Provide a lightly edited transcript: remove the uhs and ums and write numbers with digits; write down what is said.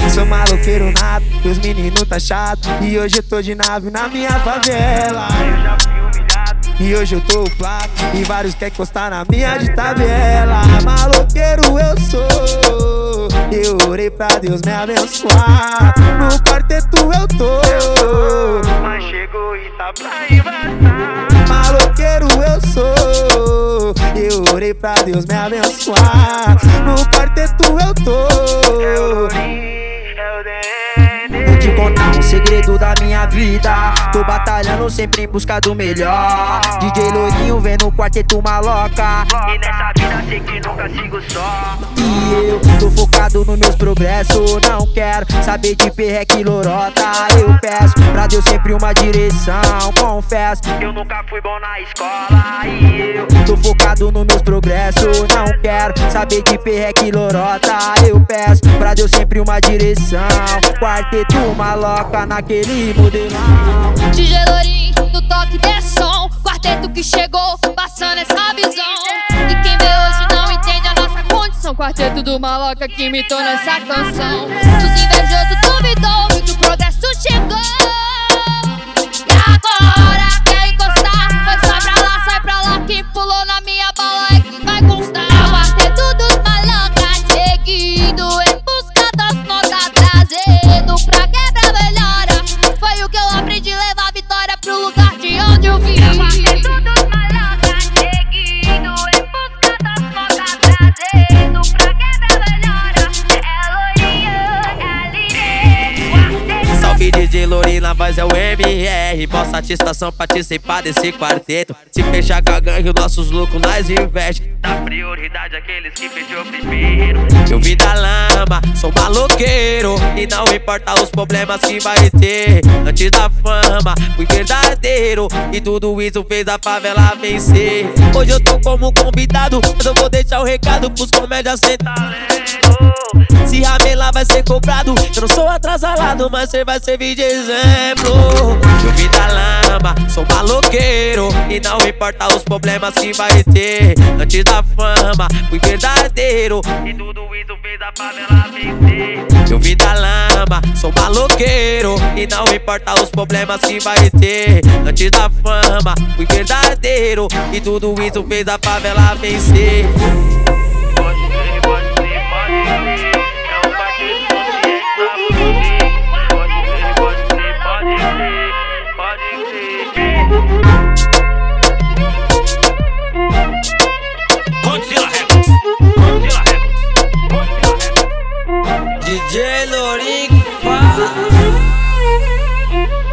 Sou maloqueiro nato, e os meninos tá chato. E hoje eu tô de nave na minha favela. Eu já fui humilhado. E hoje eu tô plato, e vários quer encostar na minha de tabela. Maloqueiro eu sou, eu orei pra Deus me abençoar. No quarteto eu tô, Mas chegou e tá pra embaçar. maloqueiro eu sou, eu orei pra Deus me abençoar. No quarteto eu tô. É o Lourinho, é o DN. Vou te contar um segredo da minha vida. Tô batalhando sempre em busca do melhor. DJ Lourinho vem no quarteto maloca. E nessa vida sei que nunca sigo só. E eu tô focado nos meus progressos. Não quero saber de perreque e lorota. Eu peço pra Deus sempre uma direção. Confesso, Eu nunca fui bom na escola. E eu tô focado nos meus progressos. Não quero saber de perreque e lorota. Eu peço pra Deus sempre uma direção. Quarteto maloca naquele modelão. DJ Lourinho, no toque desse som. Quarteto que chegou, passando essa visão. E quem vê hoje não entende a nossa condição. Quarteto do maloca que imitou nessa canção. Os invejosos duvidou, viu que o progresso chegou. E agora quer encostar? Foi sai pra lá. Quem pulou na minha bala é que vai constar. É o quarteto dos malocas seguindo em busca das notas, trazendo pra quebra melhora. Foi o que eu aprendi, levar a vitória pro lugar de onde eu vim. É o quarteto dos malocas seguindo em busca das notas, trazendo pra quebra melhora. É Lourinho, quarteto. Salve DJ Lourinho, na voz é o MR. Boa satisfação participar desse quarteto. Se fechar com a gangue, nossos lucros nós investe. Dá prioridade àqueles que fechou primeiro. Eu vim da lama, sou maloqueiro. E não importa os problemas que vai ter. Antes da fama, fui verdadeiro. E tudo isso fez a favela vencer. Hoje eu tô como convidado, mas eu vou deixar o recado pros comédias sem talento. Se ramelar vai ser cobrado. Eu não sou atrasalado, mas cê vai servir de exemplo. Eu vim da lama, sou maloqueiro. E não importa os problemas que vai ter. Antes da fama, fui verdadeiro. E tudo isso fez a favela vencer. Eu vim da lama, sou maloqueiro. E não importa os problemas que vai ter. Antes da fama, fui verdadeiro. E tudo isso fez a favela vencer. Pode ser, pode ser, pode ser. É um quarteto consciente pra você. Pode ser, pode ser, pode ser. Pode ser. Godzilla Records, Godzilla Records, Godzilla Records. DJ Lourinho fala.